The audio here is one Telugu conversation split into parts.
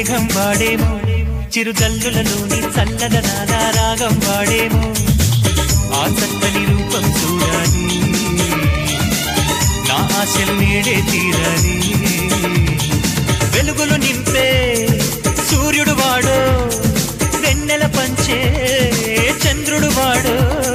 మేఘం వాడేమో చిరుజల్లులలోని చల్లదనాల రాగం వాడేమో ఆ చక్కని రూపం చూడాలి నా ఆశలు నేడే తీరాలి వెలుగులు నింపే సూర్యుడు వాడో వెన్నెల పంచే చంద్రుడు వాడో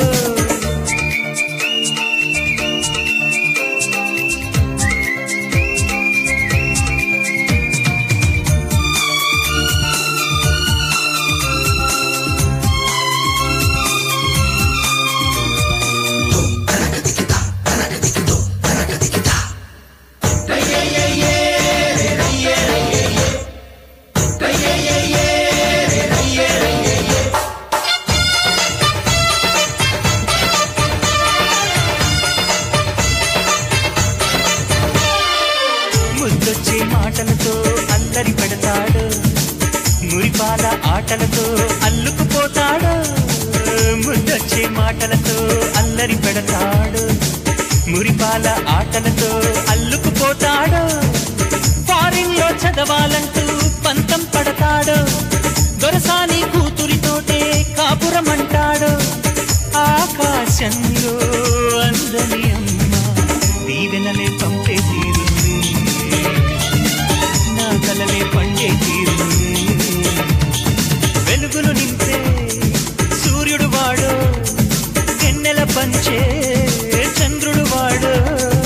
ముద్దొచ్చే మాటలతో అల్లరి పెడతాడు మురిపాల ఆటలతో అల్లుకుపోతాడు ముద్దొచ్చే మాటలతో అల్లరి పెడతాడు మురిపాల ఆటలతో అల్లుకుపోతాడు ఫారిన్ లో చదవాలంటూ పంతం పడతాడు దొరసాని కూతురితోటే కాపురమంటాడు ఆకాశంలో అందని అమ్మ దీవెనలే పంపే తీరుంది నా కలలే పండే తీరుంది వెలుగులు నింపే సూర్యుడు వాడు వెన్నెల పంచే చంద్రుడు వాడు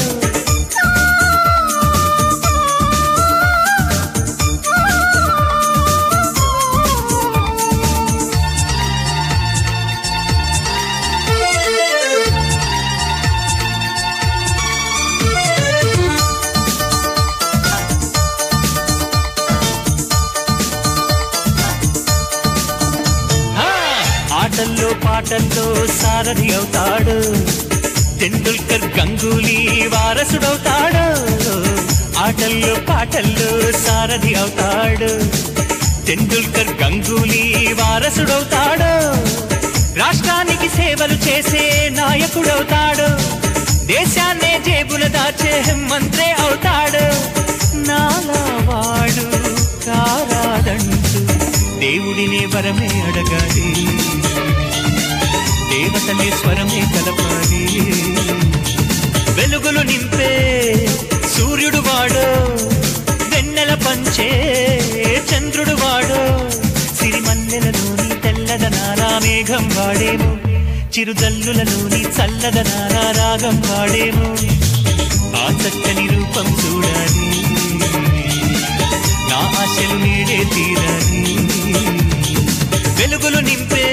ఆటల్లో పాటల్లో సారథి అవుతాడు తెందుల్కర్ గంగూలీ వారసుడవుతాడు ఆటల్లో పాటల్లో సారథి అవుతాడు తెందుల్కర్ గంగూలీ వారసుడవుతాడు రాష్ట్రానికి సేవలు చేసే నాయకుడవుతాడు దేశాన్నే జేబుల దాచే మంత్రే అవుతాడు నాలా వాడు కారాదంటూ దేవుడినే వరమే అడగాలి దేవతలే స్వరమే కలపాలి వెలుగులు నింపే సూర్యుడు వాడు వెన్నెల పంచే చంద్రుడు వాడు సిరిమల్లెలలోని తెల్లదనాల మేఘం వాడేమో చిరుజల్లులలోని చల్లదనాల రాగం వాడేమో ఆ చక్కని రూపం చూడాలి నా ఆశలు నేడే తీరాలి వెలుగులు నింపే